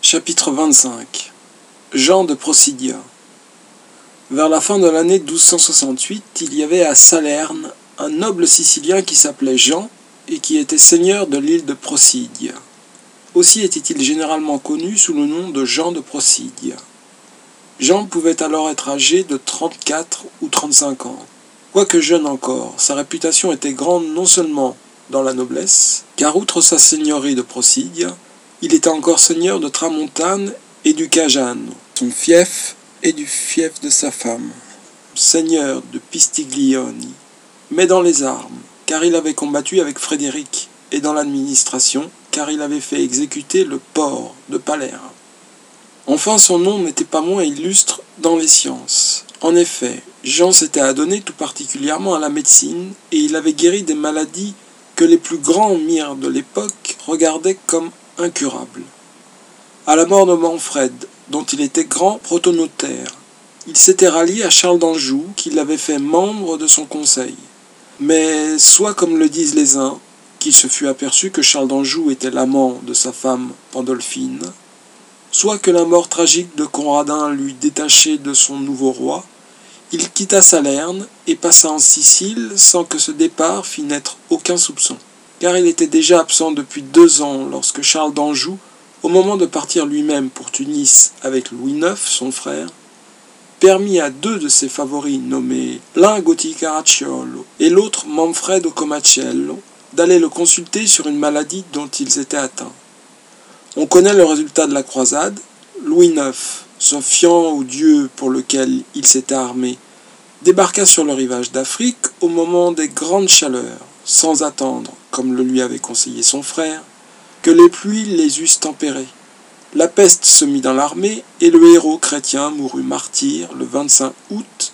Chapitre 25. Jean de Procida. Vers la fin de l'année 1268, il y avait à Salerne un noble sicilien qui s'appelait Jean et qui était seigneur de l'île de Procida. Aussi était-il généralement connu sous le nom de Jean de Procida. Jean pouvait alors être âgé de 34 ou 35 ans. Quoique jeune encore, sa réputation était grande non seulement dans la noblesse, car outre sa seigneurie de Procida, il était encore seigneur de Tramontane et du Cajano, son fief et du fief de sa femme, seigneur de Pistiglioni, mais dans les armes, car il avait combattu avec Frédéric, et dans l'administration, car il avait fait exécuter le port de Palerme. Enfin, son nom n'était pas moins illustre dans les sciences. En effet, Jean s'était adonné tout particulièrement à la médecine, et il avait guéri des maladies que les plus grands mires de l'époque regardaient comme incurable. À la mort de Manfred, dont il était grand protonotaire, il s'était rallié à Charles d'Anjou, qui l'avait fait membre de son conseil. Mais soit comme le disent les uns, qu'il se fut aperçu que Charles d'Anjou était l'amant de sa femme Pandolfine, soit que la mort tragique de Conradin l'eût détaché de son nouveau roi, il quitta Salerne et passa en Sicile sans que ce départ fît naître aucun soupçon. Car il était déjà absent depuis 2 ans lorsque Charles d'Anjou, au moment de partir lui-même pour Tunis avec Louis IX, son frère, permit à 2 de ses favoris nommés l'un Gotti Caracciolo et l'autre Manfredo Comacello d'aller le consulter sur une maladie dont ils étaient atteints. On connaît le résultat de la croisade. Louis IX, se fiant au Dieu pour lequel il s'était armé, débarqua sur le rivage d'Afrique au moment des grandes chaleurs, sans attendre, comme le lui avait conseillé son frère, que les pluies les eussent tempérés. La peste se mit dans l'armée et le héros chrétien mourut martyr le 25 août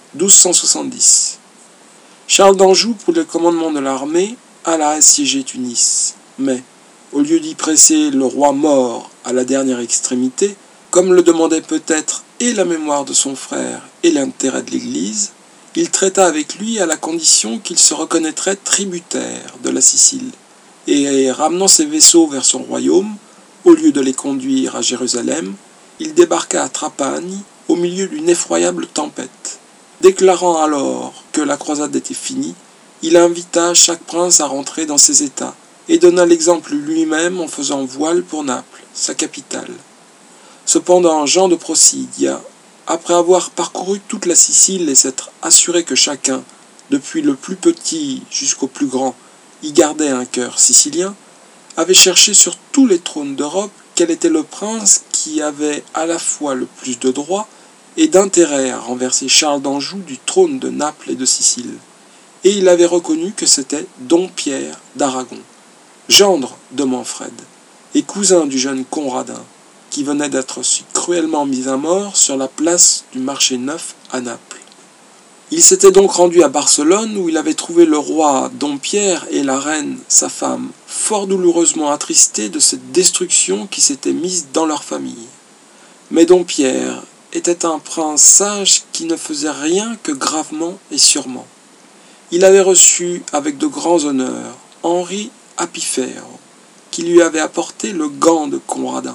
1270. Charles d'Anjou, pour le commandement de l'armée, alla assiéger Tunis. Mais, au lieu d'y presser le roi mort à la dernière extrémité, comme le demandait peut-être et la mémoire de son frère et l'intérêt de l'Église, il traita avec lui à la condition qu'il se reconnaîtrait tributaire de la Sicile, et ramenant ses vaisseaux vers son royaume, au lieu de les conduire à Jérusalem, il débarqua à Trapani au milieu d'une effroyable tempête. Déclarant alors que la croisade était finie, il invita chaque prince à rentrer dans ses états, et donna l'exemple lui-même en faisant voile pour Naples, sa capitale. Cependant, Jean de Procida, après avoir parcouru toute la Sicile et s'être assuré que chacun, depuis le plus petit jusqu'au plus grand, y gardait un cœur sicilien, avait cherché sur tous les trônes d'Europe quel était le prince qui avait à la fois le plus de droit et d'intérêt à renverser Charles d'Anjou du trône de Naples et de Sicile. Et il avait reconnu que c'était Dom Pierre d'Aragon, gendre de Manfred, et cousin du jeune Conradin, qui venait d'être si cruellement mis à mort sur la place du marché neuf à Naples. Il s'était donc rendu à Barcelone où il avait trouvé le roi Dom Pierre et la reine, sa femme, fort douloureusement attristés de cette destruction qui s'était mise dans leur famille. Mais Dom Pierre était un prince sage qui ne faisait rien que gravement et sûrement. Il avait reçu avec de grands honneurs Henri Apifero, qui lui avait apporté le gant de Conradin.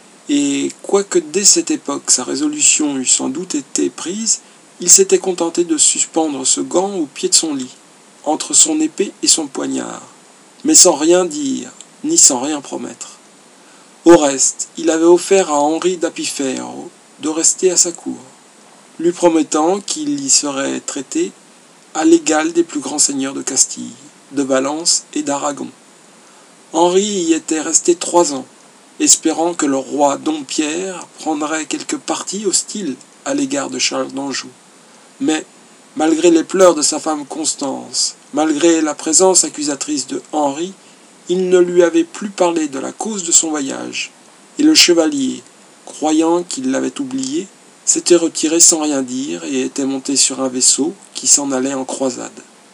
Et quoique dès cette époque sa résolution eût sans doute été prise, il s'était contenté de suspendre ce gant au pied de son lit, entre son épée et son poignard, mais sans rien dire, ni sans rien promettre. Au reste, il avait offert à Henri d'Apifero de rester à sa cour, lui promettant qu'il y serait traité à l'égal des plus grands seigneurs de Castille, de Valence et d'Aragon. Henri y était resté 3 ans, espérant que le roi Dom Pierre prendrait quelque parti hostile à l'égard de Charles d'Anjou. Mais, malgré les pleurs de sa femme Constance, malgré la présence accusatrice de Henri, il ne lui avait plus parlé de la cause de son voyage, et le chevalier, croyant qu'il l'avait oublié, s'était retiré sans rien dire et était monté sur un vaisseau qui s'en allait en croisade.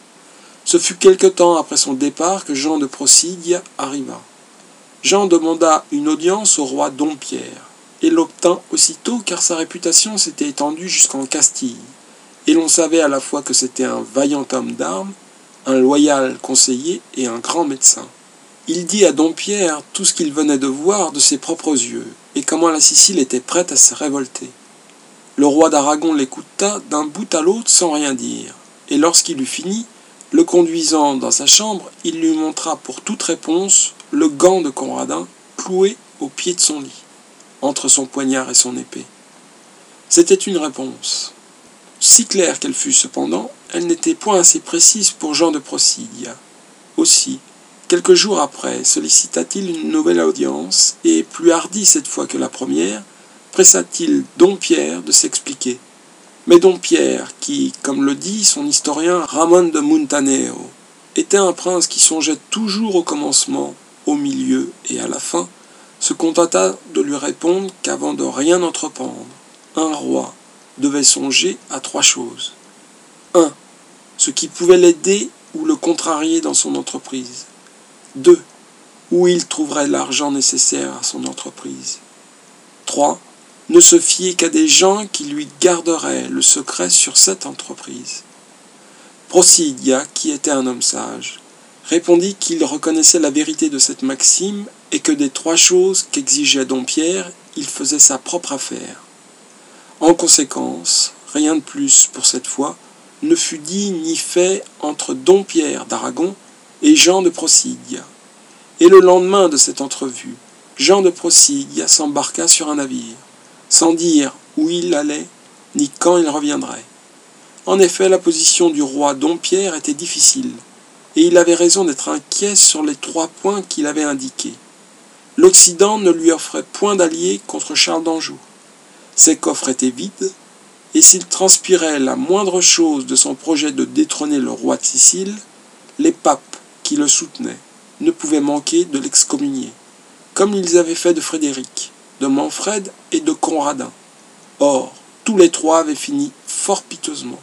Ce fut quelque temps après son départ que Jean de Procida arriva. Jean demanda une audience au roi Dom Pierre, et l'obtint aussitôt car sa réputation s'était étendue jusqu'en Castille, et l'on savait à la fois que c'était un vaillant homme d'armes, un loyal conseiller et un grand médecin. Il dit à Dompierre tout ce qu'il venait de voir de ses propres yeux, et comment la Sicile était prête à se révolter. Le roi d'Aragon l'écouta d'un bout à l'autre sans rien dire, et lorsqu'il eut fini, le conduisant dans sa chambre, il lui montra pour toute réponse le gant de Conradin cloué au pied de son lit, entre son poignard et son épée. C'était une réponse. Si claire qu'elle fût cependant, elle n'était point assez précise pour Jean de Procida. Aussi, quelques jours après, sollicita-t-il une nouvelle audience, et, plus hardi cette fois que la première, pressa-t-il Dompierre de s'expliquer. Mais Dompierre, qui, comme le dit son historien Ramon de Muntaneo, était un prince qui songeait toujours au commencement, au milieu et à la fin, se contenta de lui répondre qu'avant de rien entreprendre, un roi devait songer à 3 choses. 1. Ce qui pouvait l'aider ou le contrarier dans son entreprise. 2. Où il trouverait l'argent nécessaire à son entreprise. 3. Ne se fier qu'à des gens qui lui garderaient le secret sur cette entreprise. Procida, qui était un homme sage, répondit qu'il reconnaissait la vérité de cette maxime et que des 3 choses qu'exigeait Dompierre, il faisait sa propre affaire. En conséquence, rien de plus pour cette fois ne fut dit ni fait entre Dompierre d'Aragon et Jean de Procida. Et le lendemain de cette entrevue, Jean de Procida s'embarqua sur un navire, sans dire où il allait ni quand il reviendrait. En effet, la position du roi Dompierre était difficile, et il avait raison d'être inquiet sur les 3 points qu'il avait indiqués. L'Occident ne lui offrait point d'alliés contre Charles d'Anjou. Ses coffres étaient vides, et s'il transpirait la moindre chose de son projet de détrôner le roi de Sicile, les papes qui le soutenaient ne pouvaient manquer de l'excommunier, comme ils avaient fait de Frédéric, de Manfred et de Conradin. Or, tous les 3 avaient fini fort piteusement.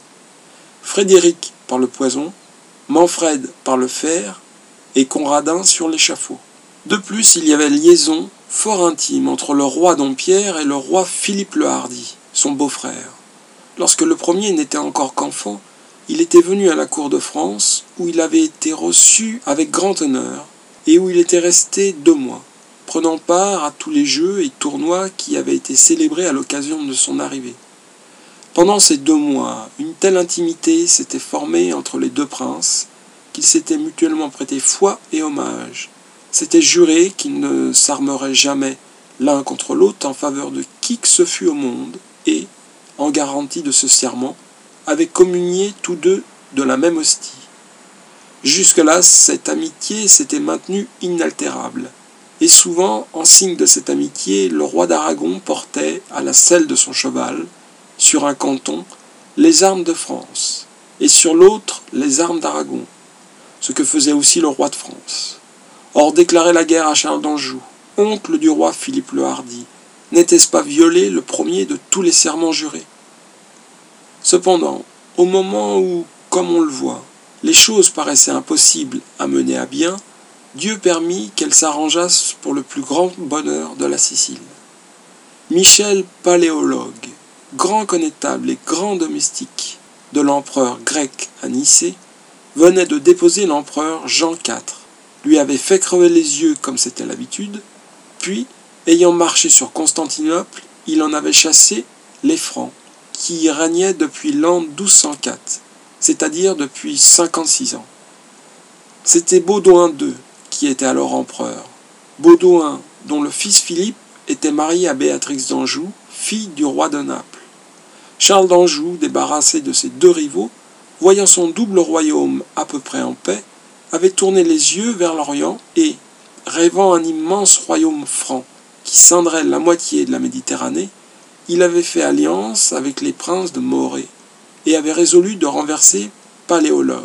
Frédéric par le poison, Manfred par le fer, et Conradin sur l'échafaud. De plus, il y avait liaison fort intime entre le roi Dompierre et le roi Philippe le Hardi, son beau-frère. Lorsque le premier n'était encore qu'enfant, il était venu à la cour de France, où il avait été reçu avec grand honneur, et où il était resté 2 mois, prenant part à tous les jeux et tournois qui avaient été célébrés à l'occasion de son arrivée. Pendant ces 2 mois, une telle intimité s'était formée entre les 2 princes, qu'ils s'étaient mutuellement prêté foi et hommage, s'étaient jurés qu'ils ne s'armeraient jamais l'un contre l'autre en faveur de qui que ce fût au monde, et, en garantie de ce serment, avaient communié tous 2 de la même hostie. Jusque-là, cette amitié s'était maintenue inaltérable, et souvent, en signe de cette amitié, le roi d'Aragon portait, à la selle de son cheval, sur un canton, les armes de France, et sur l'autre, les armes d'Aragon, ce que faisait aussi le roi de France. Or, déclarer la guerre à Charles d'Anjou, oncle du roi Philippe le Hardi, n'était-ce pas violer le premier de tous les serments jurés? Cependant, au moment où, comme on le voit, les choses paraissaient impossibles à mener à bien, Dieu permit qu'elles s'arrangeassent pour le plus grand bonheur de la Sicile. Michel Paléologue, grand connétable et grand domestique de l'empereur grec à Nicée, venait de déposer l'empereur Jean IV, lui avait fait crever les yeux comme c'était l'habitude, puis, ayant marché sur Constantinople, il en avait chassé les Francs, qui y régnaient depuis l'an 1204, c'est-à-dire depuis 56 ans. C'était Baudouin II qui était alors empereur, Baudouin dont le fils Philippe était marié à Béatrix d'Anjou, fille du roi de Naples. Charles d'Anjou, débarrassé de ses 2 rivaux, voyant son double royaume à peu près en paix, avait tourné les yeux vers l'Orient et, rêvant un immense royaume franc qui scindrait la moitié de la Méditerranée, il avait fait alliance avec les princes de Morée et avait résolu de renverser Paléologue.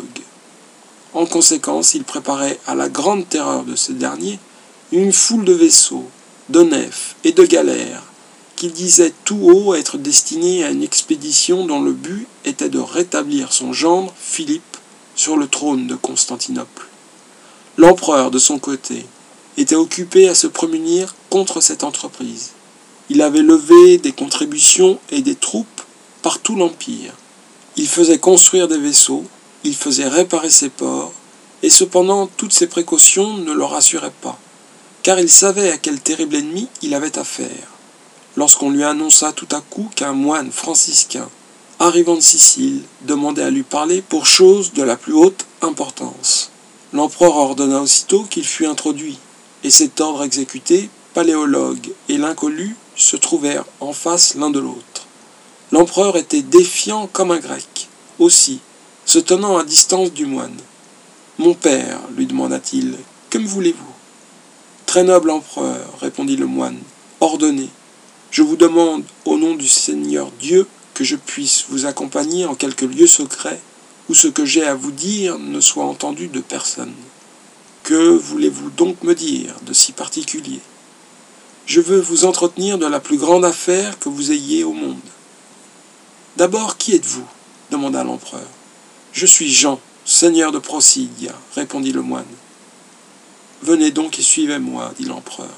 En conséquence, il préparait à la grande terreur de ce dernier une foule de vaisseaux, de nefs et de galères qu'il disait tout haut être destinés à une expédition dont le but était de rétablir son gendre Philippe sur le trône de Constantinople. L'empereur, de son côté, était occupé à se prémunir contre cette entreprise. Il avait levé des contributions et des troupes par tout l'Empire. Il faisait construire des vaisseaux, il faisait réparer ses ports, Et cependant, toutes ces précautions ne le rassuraient pas, car il savait à quel terrible ennemi il avait affaire. Lorsqu'on lui annonça tout à coup qu'un moine franciscain, arrivant de Sicile, demandait à lui parler pour chose de la plus haute importance. L'empereur ordonna aussitôt qu'il fût introduit, et cet ordre exécuté, Paléologue et l'inconnu se trouvèrent en face l'un de l'autre. L'empereur était défiant comme un grec, aussi, se tenant à distance du moine. « Mon père, lui demanda-t-il, que me voulez-vous ?»« Très noble empereur, répondit le moine, ordonnez. Je vous demande, au nom du Seigneur Dieu, que je puisse vous accompagner en quelque lieu secret, où ce que j'ai à vous dire ne soit entendu de personne. Que voulez-vous donc me dire de si particulier ? Je veux vous entretenir de la plus grande affaire que vous ayez au monde. »« D'abord, qui êtes-vous ? Demanda l'empereur. « Je suis Jean, seigneur de Procide, répondit le moine. « Venez donc et suivez-moi, dit l'empereur.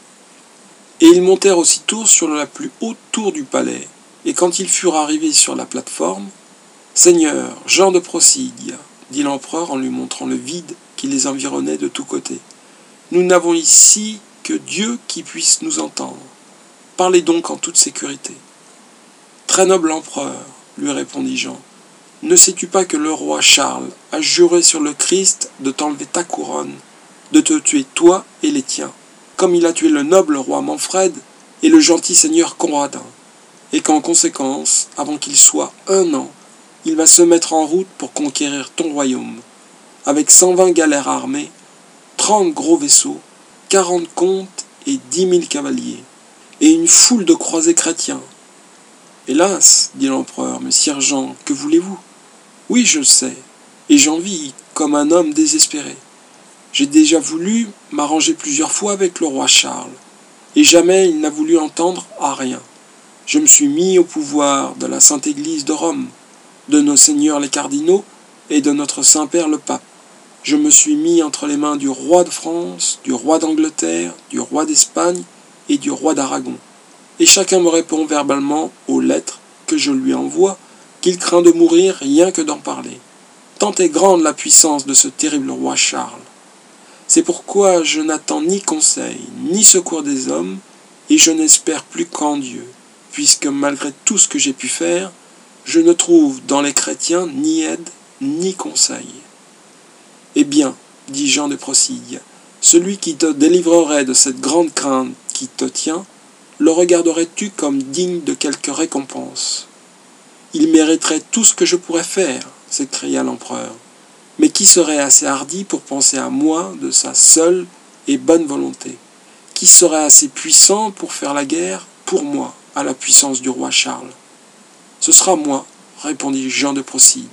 Et ils montèrent aussitôt sur la plus haute tour du palais, et quand ils furent arrivés sur la plateforme, « Seigneur, Jean de Procide, dit l'empereur en lui montrant le vide qui les environnait de tous côtés. Nous n'avons ici que Dieu qui puisse nous entendre. Parlez donc en toute sécurité. »« Très noble empereur, lui répondit Jean, ne sais-tu pas que le roi Charles a juré sur le Christ de t'enlever ta couronne, de te tuer toi et les tiens, comme il a tué le noble roi Manfred et le gentil seigneur Conradin, et qu'en conséquence, avant qu'il soit 1 an, il va se mettre en route pour conquérir ton royaume, avec 120 galères armées, 30 gros vaisseaux, 40 comtes et 10 000 cavaliers, et une foule de croisés chrétiens. »« Hélas, dit l'empereur, mais sire Jean, que voulez-vous ? Oui, je le sais, et j'en vis comme un homme désespéré. J'ai déjà voulu m'arranger plusieurs fois avec le roi Charles, et jamais il n'a voulu entendre à rien. Je me suis mis au pouvoir de la Sainte Église de Rome, de nos seigneurs les cardinaux et de notre Saint-Père le pape. Je me suis mis entre les mains du roi de France, du roi d'Angleterre, du roi d'Espagne et du roi d'Aragon. Et chacun me répond verbalement aux lettres que je lui envoie qu'il craint de mourir rien que d'en parler. Tant est grande la puissance de ce terrible roi Charles. C'est pourquoi je n'attends ni conseil, ni secours des hommes, et je n'espère plus qu'en Dieu, puisque malgré tout ce que j'ai pu faire, je ne trouve dans les chrétiens ni aide, ni conseil. Eh bien, dit Jean de Procide, celui qui te délivrerait de cette grande crainte qui te tient, le regarderais-tu comme digne de quelque récompense ? Il mériterait tout ce que je pourrais faire, s'écria l'empereur. Mais qui serait assez hardi pour penser à moi de sa seule et bonne volonté ? Qui serait assez puissant pour faire la guerre, pour moi, à la puissance du roi Charles ? Ce sera moi, répondit Jean de Procide.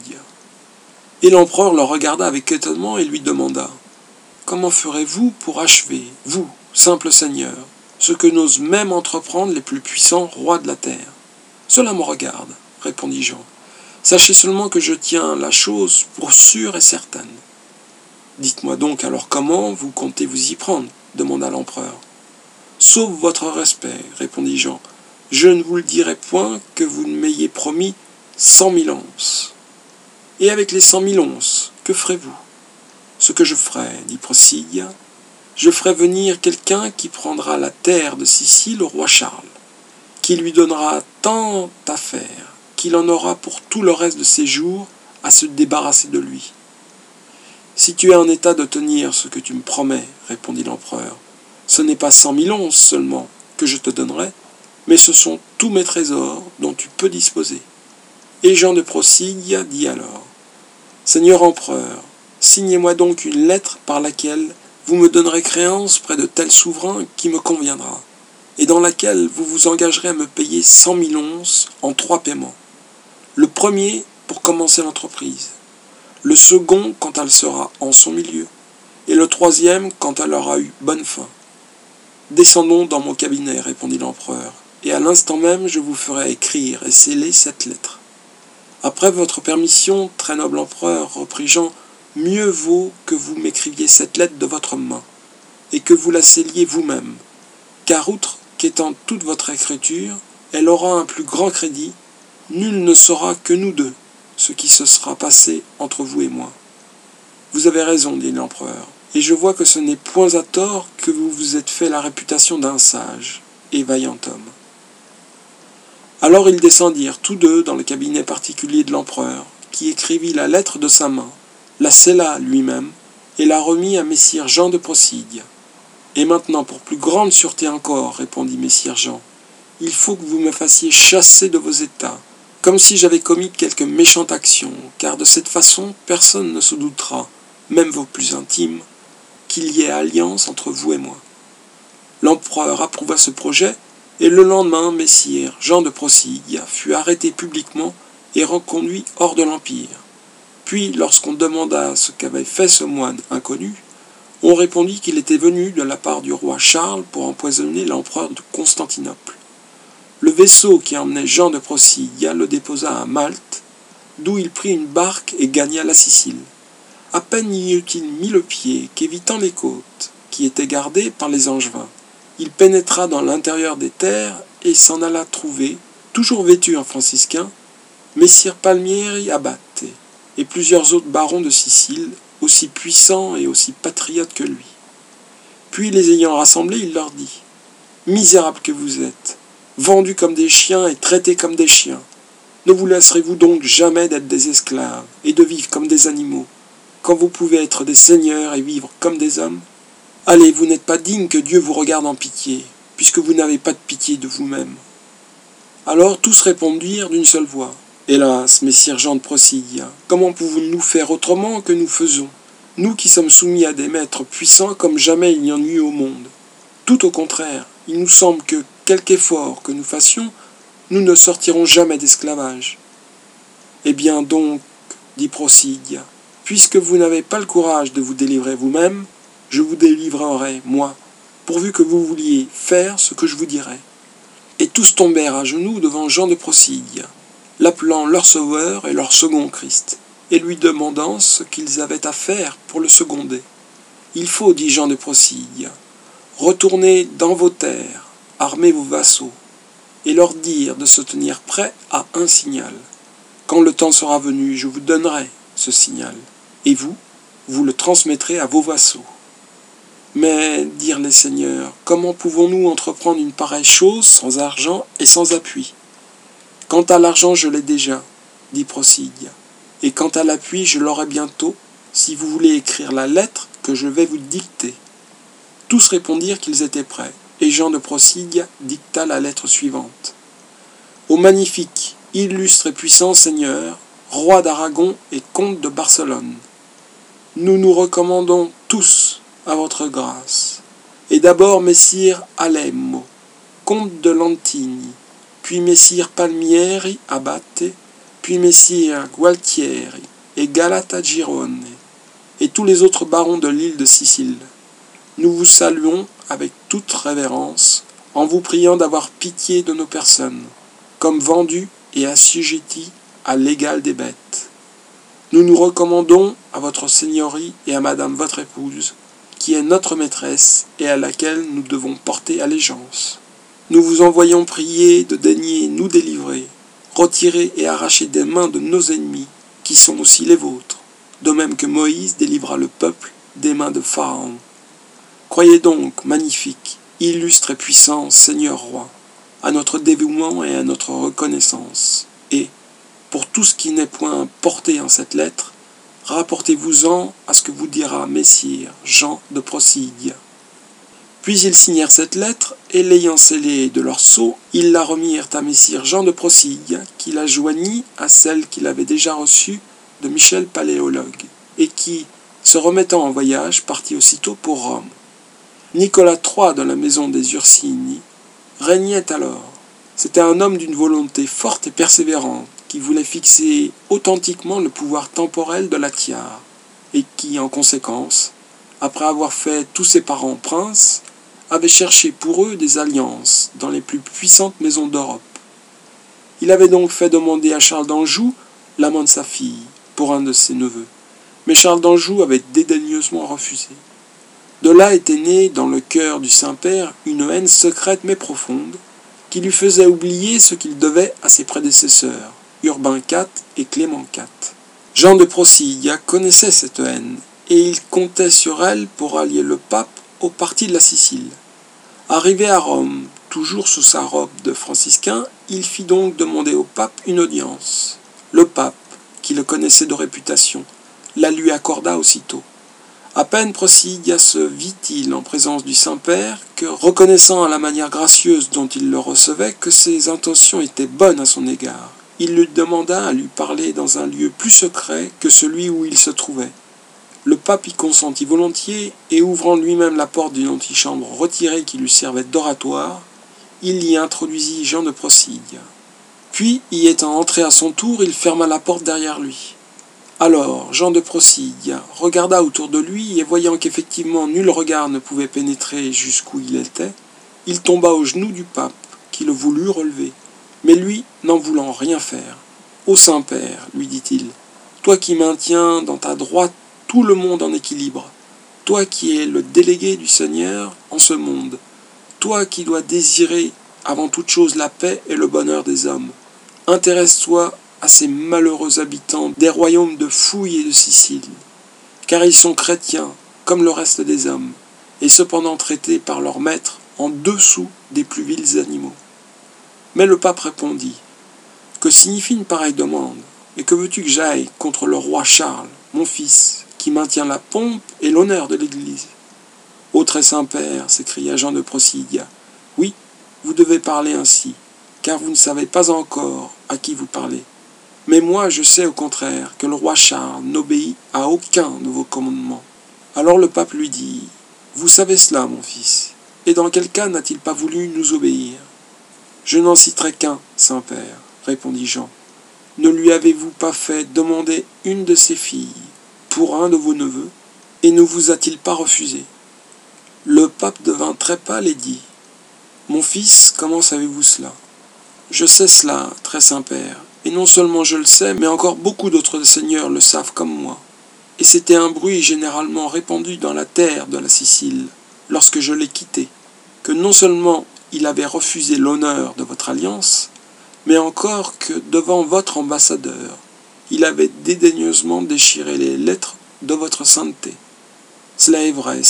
Et l'empereur le regarda avec étonnement et lui demanda « Comment ferez-vous pour achever, vous, simple seigneur, ce que n'osent même entreprendre les plus puissants rois de la terre ? » « Cela me regarde, répondit Jean. Sachez seulement que je tiens la chose pour sûre et certaine. »« Dites-moi donc alors comment vous comptez vous y prendre, demanda l'empereur. »« Sauf votre respect, répondit Jean. Je ne vous le dirai point que vous ne m'ayez promis 100 000 onces. »« Et avec les 100 000 onces, que ferez-vous ? » ?»« Ce que je ferai, dit Procide, je ferai venir quelqu'un qui prendra la terre de Sicile au roi Charles, qui lui donnera tant à faire qu'il en aura pour tout le reste de ses jours à se débarrasser de lui. »« Si tu es en état de tenir ce que tu me promets, répondit l'empereur, ce n'est pas 100 000 onces seulement que je te donnerai, mais ce sont tous mes trésors dont tu peux disposer. » Et Jean de Procide dit alors, « Seigneur empereur, signez-moi donc une lettre par laquelle vous me donnerez créance près de tel souverain qui me conviendra, et dans laquelle vous vous engagerez à me payer 100 000 onces en 3 paiements. Le premier pour commencer l'entreprise, le second quand elle sera en son milieu, et le troisième quand elle aura eu bonne fin. »« Descendons dans mon cabinet, répondit l'empereur, et à l'instant même je vous ferai écrire et sceller cette lettre. »« Après votre permission, très noble empereur, reprit Jean, mieux vaut que vous m'écriviez cette lettre de votre main, et que vous la scelliez vous-même, car outre qu'étant toute votre écriture, elle aura un plus grand crédit, nul ne saura que nous deux ce qui se sera passé entre vous et moi. » Vous avez raison, dit l'empereur, et je vois que ce n'est point à tort que vous vous êtes fait la réputation d'un sage et vaillant homme. » Alors ils descendirent tous deux dans le cabinet particulier de l'empereur, qui écrivit la lettre de sa main, la scella lui-même, et la remit à messire Jean de Procide. « Et maintenant, pour plus grande sûreté encore, répondit messire Jean, il faut que vous me fassiez chasser de vos états, comme si j'avais commis quelque méchante action, car de cette façon, personne ne se doutera, même vos plus intimes, qu'il y ait alliance entre vous et moi. » L'empereur approuva ce projet, et le lendemain, messire Jean de Procide fut arrêté publiquement et reconduit hors de l'Empire. Puis, lorsqu'on demanda ce qu'avait fait ce moine inconnu, on répondit qu'il était venu de la part du roi Charles pour empoisonner l'empereur de Constantinople. Le vaisseau qui emmenait Jean de Procide le déposa à Malte, d'où il prit une barque et gagna la Sicile. À peine y eut-il mis le pied qu'évitant les côtes, qui étaient gardées par les Angevins, il pénétra dans l'intérieur des terres et s'en alla trouver, toujours vêtu en franciscain, messire Palmieri Abate et plusieurs autres barons de Sicile, aussi puissants et aussi patriotes que lui. Puis, les ayant rassemblés, il leur dit « Misérables que vous êtes, vendus comme des chiens et traités comme des chiens, ne vous laisserez-vous donc jamais d'être des esclaves et de vivre comme des animaux, quand vous pouvez être des seigneurs et vivre comme des hommes ? Allez, vous n'êtes pas digne que Dieu vous regarde en pitié, puisque vous n'avez pas de pitié de vous-même. » Alors tous répondirent d'une seule voix. « Hélas, messire Jean de Procide, comment pouvons-nous faire autrement que nous faisons, nous qui sommes soumis à des maîtres puissants comme jamais il n'y en eut au monde? Tout au contraire, il nous semble que, quelque effort que nous fassions, nous ne sortirons jamais d'esclavage. » « Eh bien donc, dit Procide, puisque vous n'avez pas le courage de vous délivrer vous-même, je vous délivrerai, moi, pourvu que vous vouliez faire ce que je vous dirai. » Et tous tombèrent à genoux devant Jean de Procide, l'appelant leur sauveur et leur second Christ, et lui demandant ce qu'ils avaient à faire pour le seconder. « Il faut, dit Jean de Procide, retourner dans vos terres, armer vos vassaux, et leur dire de se tenir prêts à un signal. Quand le temps sera venu, je vous donnerai ce signal, et vous le transmettrez à vos vassaux. » Mais, dirent les seigneurs, comment pouvons-nous entreprendre une pareille chose sans argent et sans appui? Quant à l'argent, je l'ai déjà, dit Procide, et quant à l'appui, je l'aurai bientôt, si vous voulez écrire la lettre que je vais vous dicter. Tous répondirent qu'ils étaient prêts, et Jean de Procide dicta la lettre suivante. Au magnifique, illustre et puissant seigneur, roi d'Aragon et comte de Barcelone, nous nous recommandons tous à votre grâce, et d'abord messire Alemmo, comte de Lantigny, puis messire Palmieri Abate, puis messire Gualtieri et Galata Girone, et tous les autres barons de l'île de Sicile. Nous vous saluons avec toute révérence, en vous priant d'avoir pitié de nos personnes, comme vendus et assujettis à l'égal des bêtes. Nous nous recommandons à votre seigneurie et à madame votre épouse, qui est notre maîtresse et à laquelle nous devons porter allégeance. Nous vous envoyons prier de daigner nous délivrer, retirer et arracher des mains de nos ennemis, qui sont aussi les vôtres, de même que Moïse délivra le peuple des mains de Pharaon. Croyez donc, magnifique, illustre et puissant Seigneur roi, à notre dévouement et à notre reconnaissance, et, pour tout ce qui n'est point porté en cette lettre, rapportez-vous-en à ce que vous dira messire Jean de Procide. Puis ils signèrent cette lettre, et l'ayant scellée de leur sceau, ils la remirent à messire Jean de Procide, qui la joignit à celle qu'il avait déjà reçue de Michel Paléologue, et qui, se remettant en voyage, partit aussitôt pour Rome. Nicolas III de la maison des Ursini régnait alors. C'était un homme d'une volonté forte et persévérante, qui voulait fixer authentiquement le pouvoir temporel de la tiare, et qui, en conséquence, après avoir fait tous ses parents princes, avait cherché pour eux des alliances dans les plus puissantes maisons d'Europe. Il avait donc fait demander à Charles d'Anjou l'amant de sa fille, pour un de ses neveux, mais Charles d'Anjou avait dédaigneusement refusé. De là était née dans le cœur du Saint-Père une haine secrète mais profonde, qui lui faisait oublier ce qu'il devait à ses prédécesseurs, Urbain IV et Clément IV. Jean de Procide connaissait cette haine, et il comptait sur elle pour allier le pape au parti de la Sicile. Arrivé à Rome, toujours sous sa robe de franciscain, il fit donc demander au pape une audience. Le pape, qui le connaissait de réputation, la lui accorda aussitôt. À peine Prosidia se vit-il en présence du Saint-Père que, reconnaissant à la manière gracieuse dont il le recevait que ses intentions étaient bonnes à son égard, il lui demanda à lui parler dans un lieu plus secret que celui où il se trouvait. Le pape y consentit volontiers, et ouvrant lui-même la porte d'une antichambre retirée qui lui servait d'oratoire, il y introduisit Jean de Prosidia. Puis, y étant entré à son tour, il ferma la porte derrière lui. Alors, Jean de Prosidia regarda autour de lui, et voyant qu'effectivement nul regard ne pouvait pénétrer jusqu'où il était, il tomba aux genoux du pape, qui le voulut relever. Mais lui, n'en voulant rien faire. « Ô Saint-Père, lui dit-il, toi qui maintiens dans ta droite tout le monde en équilibre, toi qui es le délégué du Seigneur en ce monde, toi qui dois désirer avant toute chose la paix et le bonheur des hommes, intéresse-toi à ces malheureux habitants des royaumes de Fouille et de Sicile, car ils sont chrétiens comme le reste des hommes, et cependant traités par leur maître en dessous des plus vils animaux. » Mais le pape répondit : « Que signifie une pareille demande, et que veux-tu que j'aille contre le roi Charles, mon fils, qui maintient la pompe et l'honneur de l'Église ?» ?»« Ô très saint Père, s'écria Jean de Prosidia, oui, vous devez parler ainsi, car vous ne savez pas encore à qui vous parlez. Mais moi, je sais au contraire que le roi Charles n'obéit à aucun de vos commandements. » Alors le pape lui dit : « Vous savez cela, mon fils, et dans quel cas n'a-t-il pas voulu nous obéir ? » ?»« Je n'en citerai qu'un, Saint-Père, répondit Jean. Ne lui avez-vous pas fait demander une de ses filles pour un de vos neveux, et ne vous a-t-il pas refusé ? Le pape devint très pâle et dit : « Mon fils, comment savez-vous cela ? » ?»« Je sais cela, très Saint-Père, et non seulement je le sais, mais encore beaucoup d'autres seigneurs le savent comme moi. Et c'était un bruit généralement répandu dans la terre de la Sicile, lorsque je l'ai quitté, que non seulement il avait refusé l'honneur de votre alliance, mais encore que devant votre ambassadeur, il avait dédaigneusement déchiré les lettres de votre sainteté. »« Cela est vrai,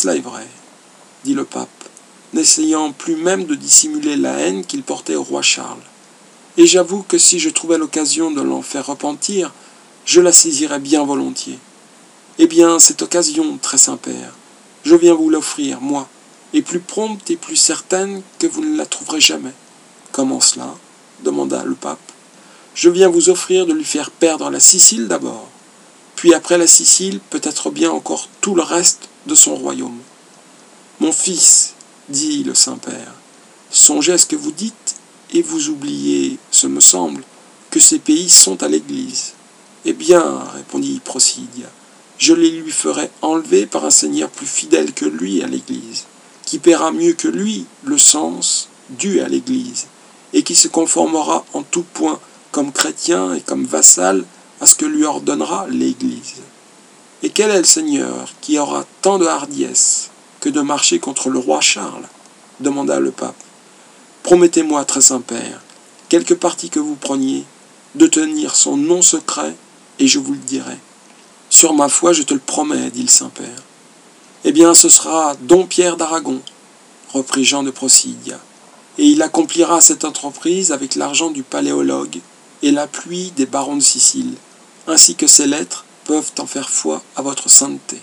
dit le pape, n'essayant plus même de dissimuler la haine qu'il portait au roi Charles. Et j'avoue que si je trouvais l'occasion de l'en faire repentir, je la saisirais bien volontiers. Eh bien, cette occasion, très Saint-Père, je viens vous l'offrir, moi, et plus prompte et plus certaine que vous ne la trouverez jamais. »« Comment cela ? » demanda le pape. « Je viens vous offrir de lui faire perdre la Sicile d'abord, puis après la Sicile, peut-être bien encore tout le reste de son royaume. »« Mon fils, dit le Saint-Père, songez à ce que vous dites, et vous oubliez, ce me semble, que ces pays sont à l'Église. »« Eh bien, répondit Prosidia, je les lui ferai enlever par un seigneur plus fidèle que lui à l'Église, qui paiera mieux que lui le sens dû à l'Église, et qui se conformera en tout point, comme chrétien et comme vassal, à ce que lui ordonnera l'Église. Et quel est le seigneur qui aura tant de hardiesse que de marcher contre le roi Charles ? Demanda le pape. Promettez-moi, très Saint-Père, quelque parti que vous preniez, de tenir son nom secret, et je vous le dirai. Sur ma foi, je te le promets, dit le Saint-Père. Eh bien, ce sera Don Pierre d'Aragon, reprit Jean de Prosidia, et il accomplira cette entreprise avec l'argent du paléologue et l'appui des barons de Sicile, ainsi que ces lettres peuvent en faire foi à votre sainteté.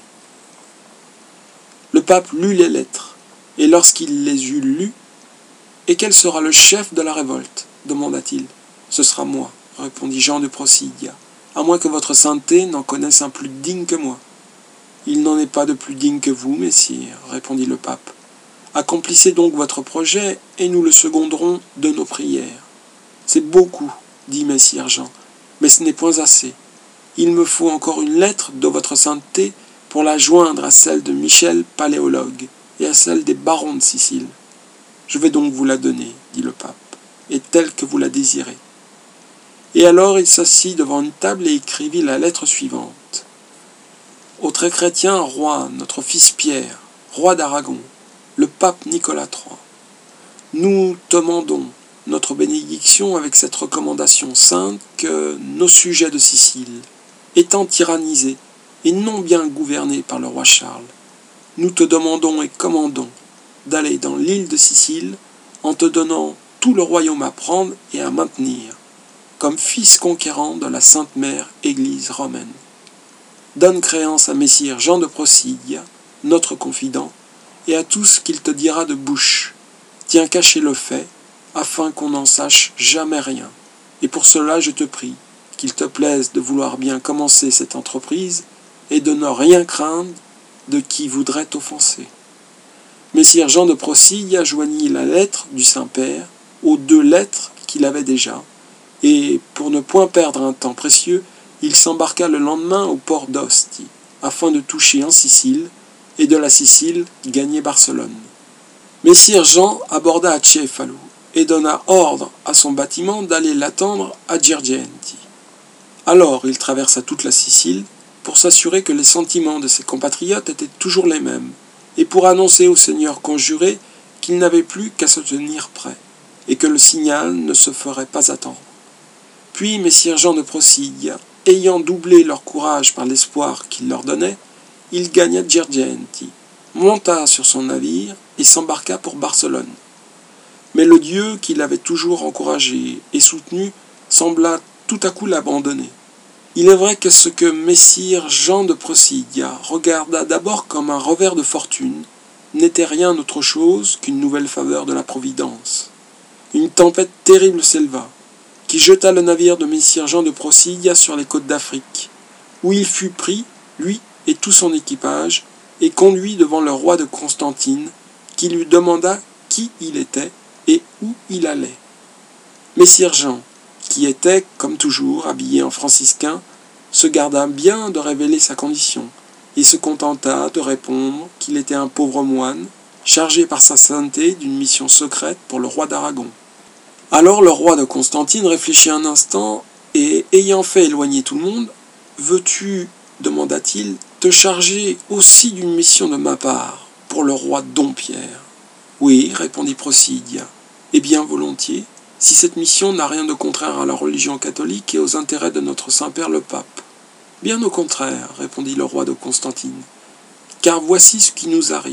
Le pape lut les lettres, et lorsqu'il les eut lues, « Et quel sera le chef de la révolte ? demanda-t-il. « Ce sera moi, répondit Jean de Prosidia, à moins que votre sainteté n'en connaisse un plus digne que moi. »« Il n'en est pas de plus digne que vous, messire, répondit le pape. Accomplissez donc votre projet, et nous le seconderons de nos prières. »« C'est beaucoup, dit messire Jean, mais ce n'est point assez. Il me faut encore une lettre de votre sainteté pour la joindre à celle de Michel paléologue et à celle des barons de Sicile. Je vais donc vous la donner, dit le pape, et telle que vous la désirez. » Et alors il s'assit devant une table et écrivit la lettre suivante. « Au très chrétien roi, notre fils Pierre, roi d'Aragon, le pape Nicolas III, nous demandons notre bénédiction avec cette recommandation sainte que nos sujets de Sicile, étant tyrannisés et non bien gouverné par le roi Charles, nous te demandons et commandons d'aller dans l'île de Sicile en te donnant tout le royaume à prendre et à maintenir, comme fils conquérant de la Sainte Mère Église romaine. Donne créance à Messire Jean de Procide, notre confident, et à tout ce qu'il te dira de bouche. Tiens caché le fait, afin qu'on n'en sache jamais rien. Et pour cela je te prie, qu'il te plaise de vouloir bien commencer cette entreprise, et de ne rien craindre de qui voudrait t'offenser. Messire Jean de Procide joignit la lettre du Saint-Père aux 2 lettres qu'il avait déjà, et, pour ne point perdre un temps précieux, il s'embarqua le lendemain au port d'Ostie, afin de toucher en Sicile, et de la Sicile gagner Barcelone. Messire Jean aborda à Cefalù, et donna ordre à son bâtiment d'aller l'attendre à Girgenti. Alors il traversa toute la Sicile, pour s'assurer que les sentiments de ses compatriotes étaient toujours les mêmes, et pour annoncer au Seigneur conjuré qu'il n'avait plus qu'à se tenir prêt, et que le signal ne se ferait pas attendre. Puis Messire Jean de Procide, ayant doublé leur courage par l'espoir qu'il leur donnait, il gagna Girgenti, monta sur son navire et s'embarqua pour Barcelone. Mais le Dieu qui l'avait toujours encouragé et soutenu sembla tout à coup l'abandonner. Il est vrai que ce que Messire Jean de Procide regarda d'abord comme un revers de fortune n'était rien autre chose qu'une nouvelle faveur de la Providence. Une tempête terrible s'éleva, qui jeta le navire de Messire Jean de Procide sur les côtes d'Afrique, où il fut pris, lui et tout son équipage, et conduit devant le roi de Constantine, qui lui demanda qui il était et où il allait. Messire Jean, qui était, comme toujours, habillé en franciscain, se garda bien de révéler sa condition, et se contenta de répondre qu'il était un pauvre moine, chargé par sa sainteté d'une mission secrète pour le roi d'Aragon. Alors le roi de Constantine réfléchit un instant, et ayant fait éloigner tout le monde, « Veux-tu, demanda-t-il, te charger aussi d'une mission de ma part, pour le roi Dompierre ?» « Oui, répondit Procide, et bien volontiers, si cette mission n'a rien de contraire à la religion catholique et aux intérêts de notre Saint-Père le Pape. »« Bien au contraire, répondit le roi de Constantine, car voici ce qui nous arrive. »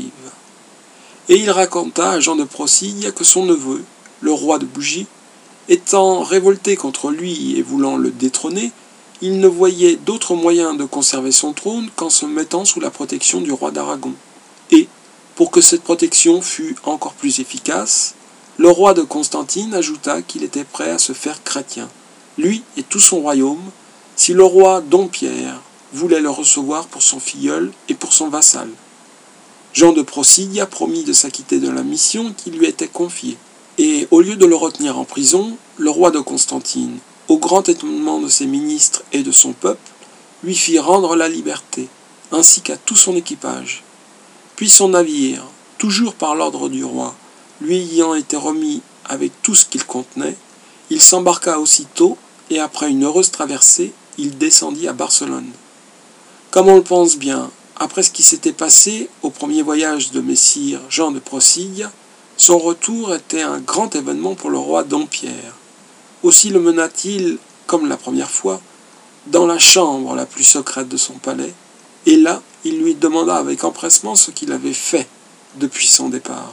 Et il raconta à Jean de Procide que son neveu, le roi de Bougie, étant révolté contre lui et voulant le détrôner, il ne voyait d'autre moyen de conserver son trône qu'en se mettant sous la protection du roi d'Aragon. Et, pour que cette protection fût encore plus efficace, le roi de Constantine ajouta qu'il était prêt à se faire chrétien, lui et tout son royaume, si le roi Dompierre voulait le recevoir pour son filleul et pour son vassal. Jean de Procide promit de s'acquitter de la mission qui lui était confiée, et au lieu de le retenir en prison, le roi de Constantine, au grand étonnement de ses ministres et de son peuple, lui fit rendre la liberté, ainsi qu'à tout son équipage. Puis son navire, toujours par l'ordre du roi, lui ayant été remis avec tout ce qu'il contenait, il s'embarqua aussitôt, et après une heureuse traversée, il descendit à Barcelone. Comme on le pense bien, après ce qui s'était passé au premier voyage de Messire Jean de Procide, son retour était un grand événement pour le roi Dompierre. Aussi le mena-t-il, comme la première fois, dans la chambre la plus secrète de son palais, et là, il lui demanda avec empressement ce qu'il avait fait depuis son départ.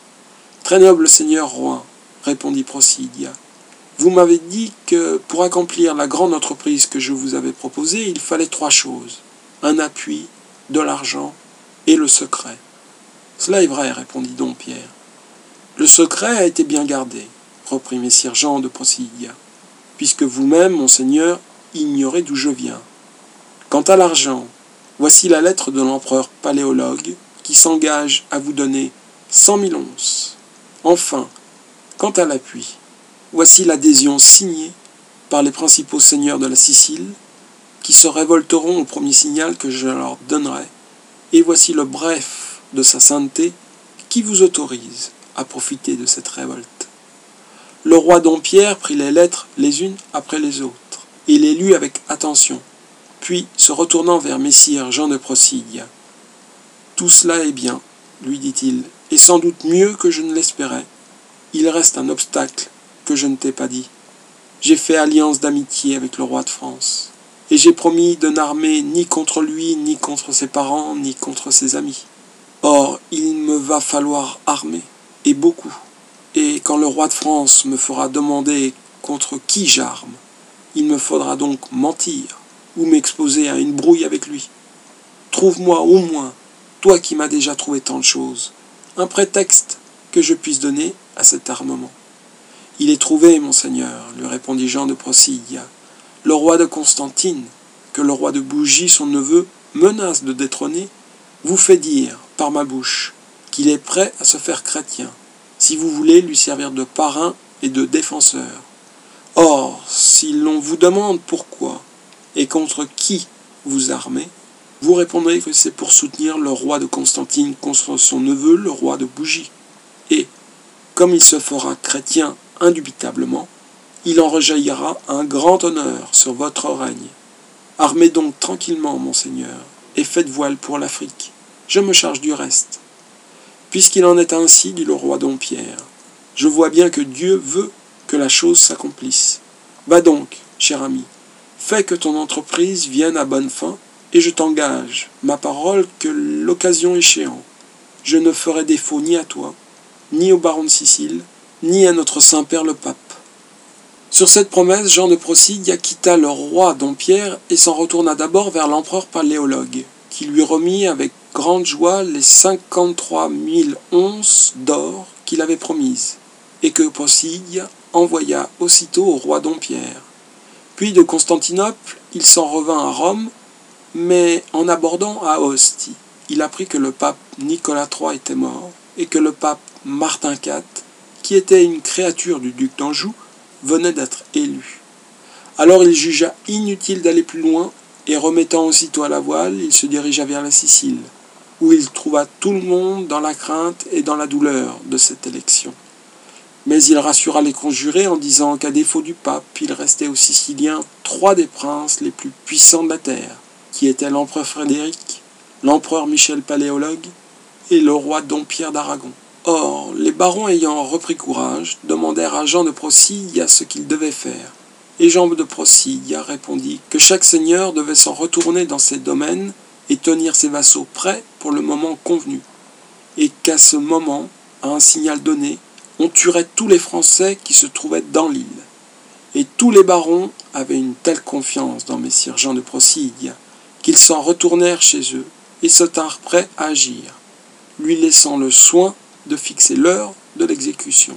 « Très noble seigneur roi, répondit Procide, vous m'avez dit que pour accomplir la grande entreprise que je vous avais proposée, il fallait 3 choses, un appui, de l'argent et le secret. Cela est vrai, répondit Dompierre. Le secret a été bien gardé, reprit Messire Jean de Procide, puisque vous-même, monseigneur, ignorez d'où je viens. Quant à l'argent, voici la lettre de l'empereur Paléologue qui s'engage à vous donner 100 000 onces. Enfin, quant à l'appui, voici l'adhésion signée par les principaux seigneurs de la Sicile qui se révolteront au premier signal que je leur donnerai, et voici le bref de sa sainteté qui vous autorise à profiter de cette révolte. Le roi Dompierre prit les lettres les unes après les autres, et les lut avec attention, puis se retournant vers Messire Jean de Procide. « Tout cela est bien, lui dit-il, et sans doute mieux que je ne l'espérais. Il reste un obstacle que je ne t'ai pas dit. J'ai fait alliance d'amitié avec le roi de France, et j'ai promis de n'armer ni contre lui, ni contre ses parents, ni contre ses amis. Or, il me va falloir armer, et beaucoup. Et quand le roi de France me fera demander contre qui j'arme, il me faudra donc mentir, ou m'exposer à une brouille avec lui. Trouve-moi au moins, toi qui m'as déjà trouvé tant de choses, un prétexte que je puisse donner à cet armement. Il est trouvé, monseigneur, lui répondit Jean de Procilla. Le roi de Constantine, que le roi de Bougie, son neveu, menace de détrôner, vous fait dire, par ma bouche, qu'il est prêt à se faire chrétien, si vous voulez lui servir de parrain et de défenseur. Or, si l'on vous demande pourquoi et contre qui vous armez, vous répondrez que c'est pour soutenir le roi de Constantine contre son neveu, le roi de Bougie. Et, comme il se fera chrétien indubitablement, il en rejaillira un grand honneur sur votre règne. Armez donc tranquillement, monseigneur, et faites voile pour l'Afrique. Je me charge du reste. Puisqu'il en est ainsi, dit le roi Dompierre, je vois bien que Dieu veut que la chose s'accomplisse. Va donc, cher ami, fais que ton entreprise vienne à bonne fin, et je t'engage, ma parole, que l'occasion échéant, je ne ferai défaut ni à toi, ni au baron de Sicile, ni à notre Saint-Père le Pape. Sur cette promesse, Jean de Procilla quitta le roi Dompierre et s'en retourna d'abord vers l'empereur Paléologue, qui lui remit avec grande joie les 53 000 onces d'or qu'il avait promises, et que Procilla envoya aussitôt au roi Dompierre. Puis de Constantinople, il s'en revint à Rome, mais en abordant à Ostie, il apprit que le pape Nicolas III était mort, et que le pape Martin IV, qui était une créature du duc d'Anjou, venait d'être élu. Alors il jugea inutile d'aller plus loin, et remettant aussitôt à la voile, il se dirigea vers la Sicile, où il trouva tout le monde dans la crainte et dans la douleur de cette élection. Mais il rassura les conjurés en disant qu'à défaut du pape, il restait aux Siciliens 3 des princes les plus puissants de la terre, qui étaient l'empereur Frédéric, l'empereur Michel Paléologue et le roi Dompierre d'Aragon. Or, les barons ayant repris courage, demandèrent à Jean de Procilla ce qu'il devait faire. Et Jean de Procilla répondit que chaque seigneur devait s'en retourner dans ses domaines et tenir ses vassaux prêts pour le moment convenu, et qu'à ce moment, à un signal donné, on tuerait tous les Français qui se trouvaient dans l'île. Et tous les barons avaient une telle confiance dans messire Jean de Procilla qu'ils s'en retournèrent chez eux et se tinrent prêts à agir, lui laissant le soin de fixer l'heure de l'exécution.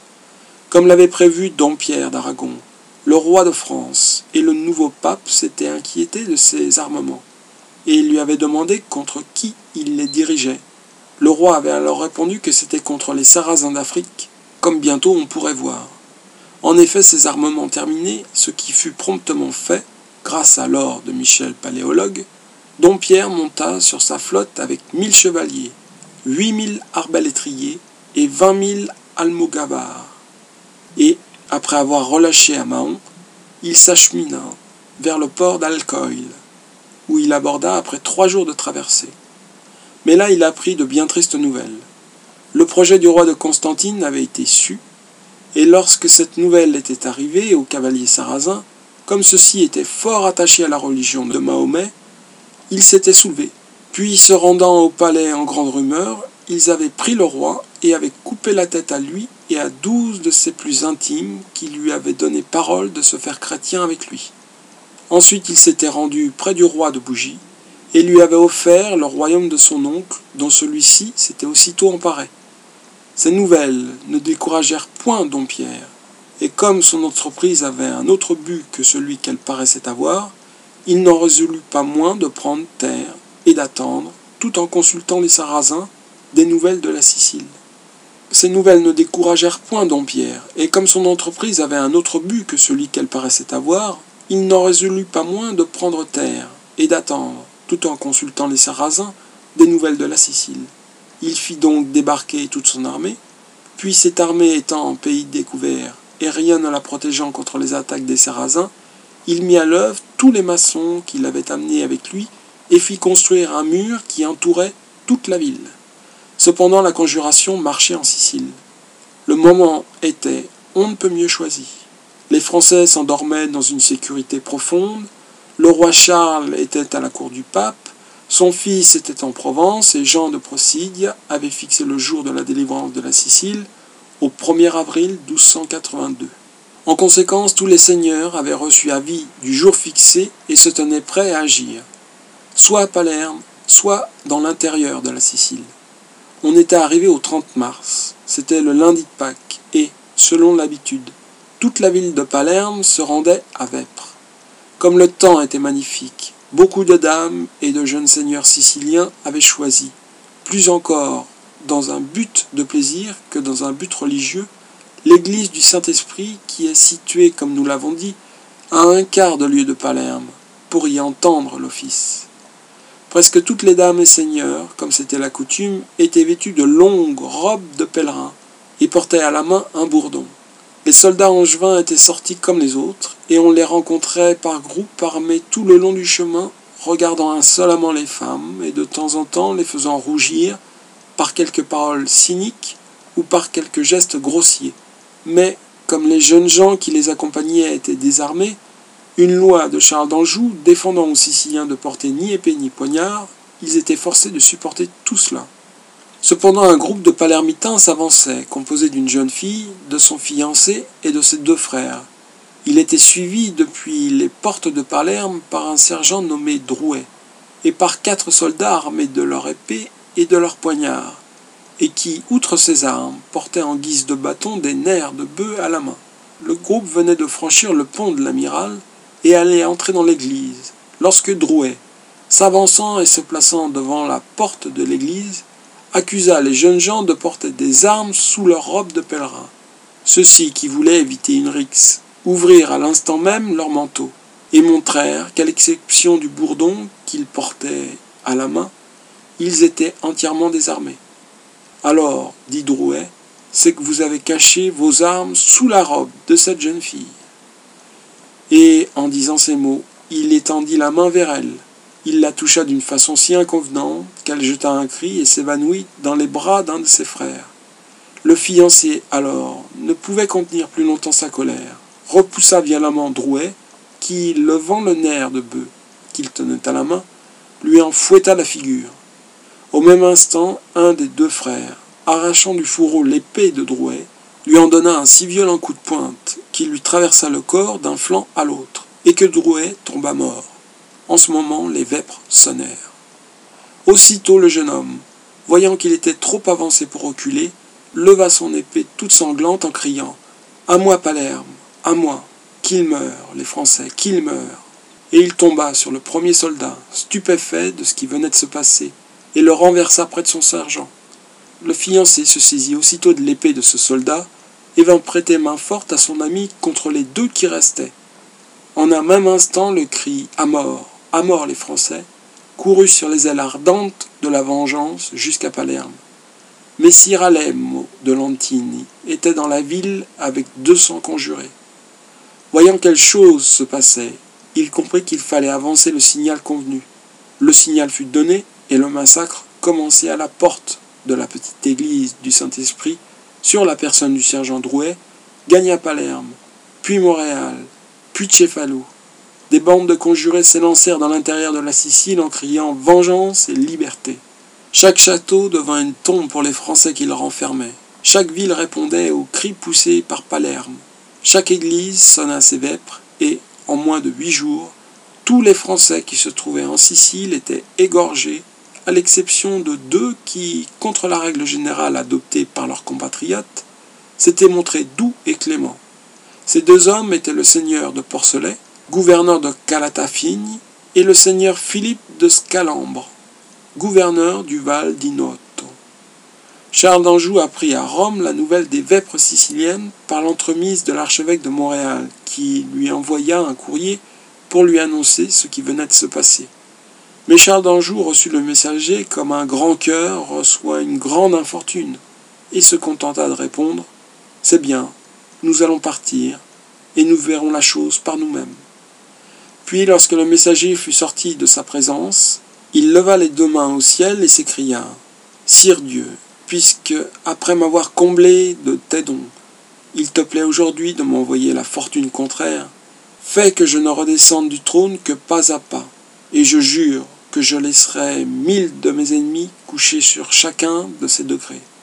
Comme l'avait prévu Dompierre d'Aragon, le roi de France et le nouveau pape s'étaient inquiétés de ses armements, et il lui avait demandé contre qui il les dirigeait. Le roi avait alors répondu que c'était contre les Sarrasins d'Afrique, comme bientôt on pourrait voir. En effet, ces armements terminés, ce qui fut promptement fait, grâce à l'or de Michel Paléologue, Dompierre monta sur sa flotte avec 1000 chevaliers, 8000 arbalétriers et 20 000 almogavards. Et, après avoir relâché à Mahon, il s'achemina vers le port d'Alcoil, où il aborda après 3 jours de traversée. Mais là, il apprit de bien tristes nouvelles. Le projet du roi de Constantine avait été su, et lorsque cette nouvelle était arrivée aux cavaliers sarrasins, comme ceux-ci étaient fort attachés à la religion de Mahomet, ils s'étaient soulevés. Puis, se rendant au palais en grande rumeur, ils avaient pris le roi et avaient coupé la tête à lui et à 12 de ses plus intimes qui lui avaient donné parole de se faire chrétien avec lui. Ensuite, ils s'étaient rendus près du roi de Bougie et lui avaient offert le royaume de son oncle, dont celui-ci s'était aussitôt emparé. Ces nouvelles ne découragèrent point Dompierre, et comme son entreprise avait un autre but que celui qu'elle paraissait avoir, il n'en résolut pas moins de prendre terre et d'attendre, tout en consultant les Sarrasins, des nouvelles de la Sicile. Ces nouvelles ne découragèrent point Dompierre, et comme son entreprise avait un autre but que celui qu'elle paraissait avoir, il n'en résolut pas moins de prendre terre et d'attendre, tout en consultant les Sarrasins, des nouvelles de la Sicile. Il fit donc débarquer toute son armée, puis cette armée étant en pays découvert et rien ne la protégeant contre les attaques des Sarrasins, il mit à l'œuvre tous les maçons qu'il avait amenés avec lui et fit construire un mur qui entourait toute la ville. Cependant, la conjuration marchait en Sicile. Le moment était on ne peut mieux choisi. Les Français s'endormaient dans une sécurité profonde, Le roi Charles était à la cour du pape, son fils était en Provence et Jean de Procide avait fixé le jour de la délivrance de la Sicile au 1er avril 1282. En conséquence, tous les seigneurs avaient reçu avis du jour fixé et se tenaient prêts à agir, soit à Palerme, soit dans l'intérieur de la Sicile. On était arrivé au 30 mars, c'était le lundi de Pâques, et, selon l'habitude, toute la ville de Palerme se rendait à Vêpres. Comme le temps était magnifique, beaucoup de dames et de jeunes seigneurs siciliens avaient choisi, plus encore dans un but de plaisir que dans un but religieux, l'église du Saint-Esprit qui est située, comme nous l'avons dit, à un quart de lieue de Palerme, pour y entendre l'office. Presque toutes les dames et seigneurs, comme c'était la coutume, étaient vêtues de longues robes de pèlerins et portaient à la main un bourdon. Les soldats angevins étaient sortis comme les autres, et on les rencontrait par groupes armés tout le long du chemin, regardant insolemment les femmes, et de temps en temps les faisant rougir par quelques paroles cyniques ou par quelques gestes grossiers. Mais, comme les jeunes gens qui les accompagnaient étaient désarmés, une loi de Charles d'Anjou défendant aux Siciliens de porter ni épée ni poignard, ils étaient forcés de supporter tout cela. Cependant, un groupe de Palermitains s'avançait, composé d'une jeune fille, de son fiancé et de ses 2 frères. Il était suivi depuis les portes de Palerme par un sergent nommé Drouet, et par 4 soldats armés de leurs épées et de leurs poignards, et qui, outre ces armes, portaient en guise de bâton des nerfs de bœuf à la main. Le groupe venait de franchir le pont de l'Amiral et allait entrer dans l'église, lorsque Drouet, s'avançant et se plaçant devant la porte de l'église, accusa les jeunes gens de porter des armes sous leurs robes de pèlerins. Ceux-ci, qui voulaient éviter une rixe, ouvrirent à l'instant même leurs manteaux, et montrèrent qu'à l'exception du bourdon qu'ils portaient à la main, ils étaient entièrement désarmés. Alors, dit Drouet, c'est que vous avez caché vos armes sous la robe de cette jeune fille. Et, en disant ces mots, il étendit la main vers elle. Il la toucha d'une façon si inconvenante qu'elle jeta un cri et s'évanouit dans les bras d'un de ses frères. Le fiancé, alors, ne pouvait contenir plus longtemps sa colère, repoussa violemment Drouet, qui, levant le nerf de bœuf qu'il tenait à la main, lui en fouetta la figure. Au même instant, un des 2 frères, arrachant du fourreau l'épée de Drouet, lui en donna un si violent coup de pointe qu'il lui traversa le corps d'un flanc à l'autre, et que Drouet tomba mort. En ce moment, les vêpres sonnèrent. Aussitôt le jeune homme, voyant qu'il était trop avancé pour reculer, leva son épée toute sanglante en criant « À moi, Palerme, à moi, qu'ils meurent, les Français, qu'ils meurent !» Et il tomba sur le premier soldat, stupéfait de ce qui venait de se passer, et le renversa près de son sergent. Le fiancé se saisit aussitôt de l'épée de ce soldat et vint prêter main forte à son ami contre les 2 qui restaient. En un même instant, le cri « À mort les Français !» courut sur les ailes ardentes de la vengeance jusqu'à Palerme. Messire Alemo de Lentini était dans la ville avec 200 conjurés. Voyant quelle chose se passait, il comprit qu'il fallait avancer le signal convenu. Le signal fut donné et le massacre commençait à la porte de la petite église du Saint-Esprit, sur la personne du sergent Drouet, gagna Palerme, puis Montréal, puis Cefalù. Des bandes de conjurés s'élancèrent dans l'intérieur de la Sicile en criant « Vengeance et liberté ». Chaque château devint une tombe pour les Français qui le renfermaient. Chaque ville répondait aux cris poussés par Palerme. Chaque église sonna ses vêpres et, en moins de 8 jours, tous les Français qui se trouvaient en Sicile étaient égorgés, à l'exception de 2 qui, contre la règle générale adoptée par leurs compatriotes, s'étaient montrés doux et cléments. Ces 2 hommes étaient le seigneur de Porcelet, gouverneur de Calatafimi, et le seigneur Philippe de Scalambre, gouverneur du Val di Noto. Charles d'Anjou apprit à Rome la nouvelle des vêpres siciliennes par l'entremise de l'archevêque de Montréal, qui lui envoya un courrier pour lui annoncer ce qui venait de se passer. Mais Charles d'Anjou reçut le messager comme un grand cœur reçoit une grande infortune, et se contenta de répondre « C'est bien, nous allons partir, et nous verrons la chose par nous-mêmes. » Puis, lorsque le messager fut sorti de sa présence, il leva les 2 mains au ciel et s'écria « Sire Dieu, puisque, après m'avoir comblé de tes dons, il te plaît aujourd'hui de m'envoyer la fortune contraire, fais que je ne redescende du trône que pas à pas, et je jure que je laisserai 1000 de mes ennemis couchés sur chacun de ces degrés.